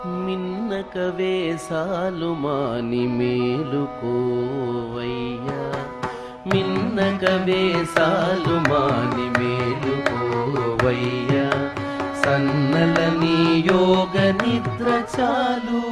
మిన్నక వేసాలు మాని మేలుకోవయ్యా, మిన్నక వేసాలు మాని మేలుకోవయ్యా, సన్నలని యోగ నిద్ర చాలు,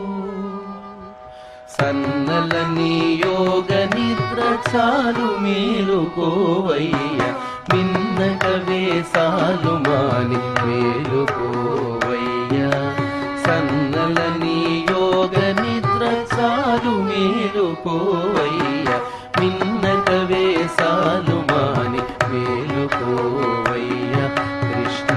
సన్నలని యోగ నిద్ర చాలు మేలుకోవయ్యా, మిన్నక వేసాలు మాని మేలుకోవయ్యా, సన్నలని యోగ నిద్ర చాలు మేలుకోవయ్యా, మిన్నక వేసాలు మాని మేలుకోవయ్యా కృష్ణ.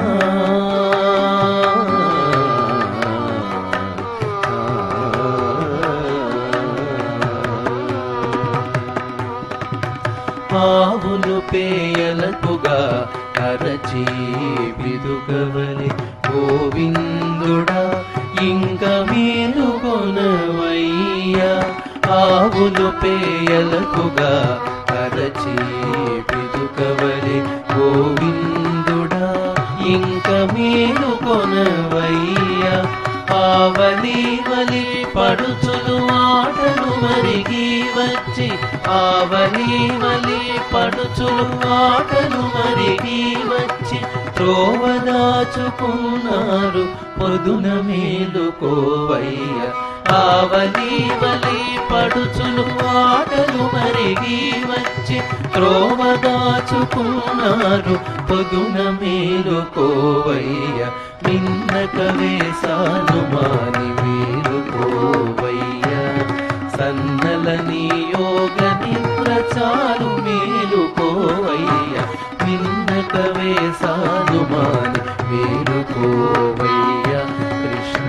ఆవులు పేయలకుగా అరచి బిదుగవలి గోవిందుడా ఇంక మేలుకొనవయ్యా, ఆవులు పేయలకుగా అరచి బిదుగవలి గోవిందుడా ఇంక మేలుకొనవయ్యా, ఆవలి వలి పడుచులు ఆటలు మరిగి వచ్చి, ఆవలి వలి పడుచులు ఆటలు మరిగి వచ్చి, త్రోవదాచుకున్నారు పొదున మేలుకోవయ్యా, ఆవలి వలి పడుచులు ఆటలు మరిగి వచ్చి, త్రోవదాచుకున్నారు పొదున మేలుకోవయ్యా, మిన్నక వేసాలు మాని మేలుకోవయ్యా, సన్నలని యోగ నిద్ర చాలు మేలుకోవయ్యా, మిన్నక వేసాలు మాని మేలుకోవయ్యా కృష్ణ.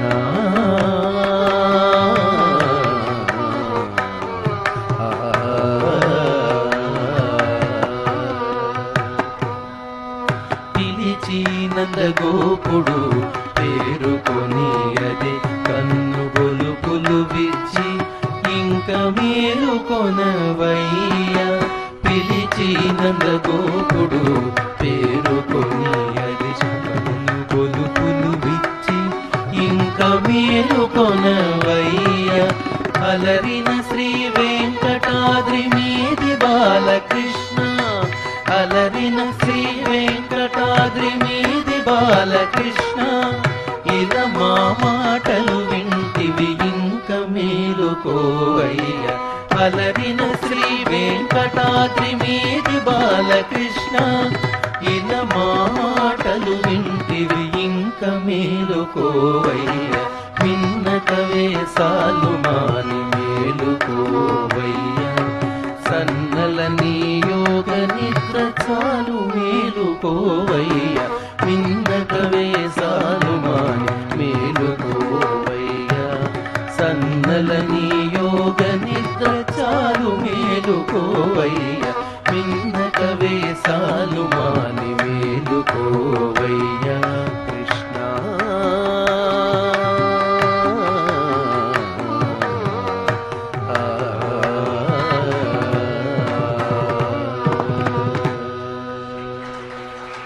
పిలిచి నందగోపుడు పేరుకొని అదే కన్ను గొలుపులు విచ్చి ఇంక మేలుకొనవయ్యా, పిలిచి నందగోపుడు పేరుకొని అది కన్ను గొలుపులు విచ్చి ఇంక మేలుకొనవయ్యా, అలరిన శ్రీ వెంకటాద్రి మీది బాలకృష్ణ, అలరిన శ్రీ వెంకటాద్రి మీది బాలకృష్ణ, ఇలా మా మాటలు వింటివి ఇంక మేలుకోవయ్యా, అలరిన శ్రీ వెంకటాద్రి మీది బాలకృష్ణ, ఇలా మా మాటలు వింటివి ఇంక మేలుకోవయ్యా, మిన్నక వేసాలు మాని మేలుకోవయ్యా, సన్నలని యోగ నిద్ర చాలు మేలుకోవయ్యా, మిన్నక వేసాలు మాని మేలుకోవయ్యా, సన్నలని యోగ నిద్ర చాలు మేలుకోవయ్యా,